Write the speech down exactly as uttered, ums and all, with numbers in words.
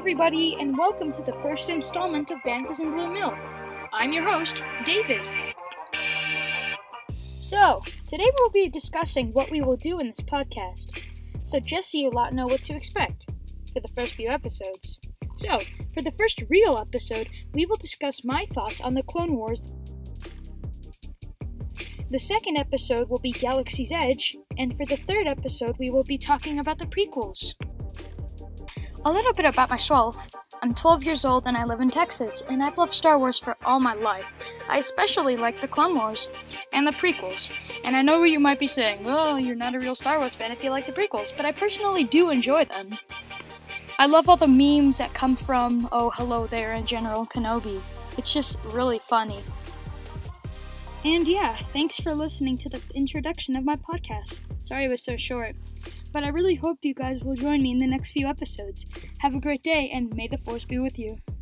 everybody, and welcome to the first installment of Banthas and Blue Milk. I'm your host, David. So, today we'll be discussing what we will do in this podcast, so just so you lot know what to expect for the first few episodes. So, for the first real episode, we will discuss my thoughts on the Clone Wars. The second episode will be Galaxy's Edge, and for the third episode, we will be talking about the prequels. A little bit about myself. I'm twelve years old and I live in Texas, and I've loved Star Wars for all my life. I especially like the Clone Wars and the prequels. And I know what you might be saying, well, you're not a real Star Wars fan if you like the prequels, but I personally do enjoy them. I love all the memes that come from, oh, hello there, and General Kenobi. It's just really funny. And yeah, thanks for listening to the introduction of my podcast. Sorry it was so short. But I really hope you guys will join me in the next few episodes. Have a great day, and may the Force be with you.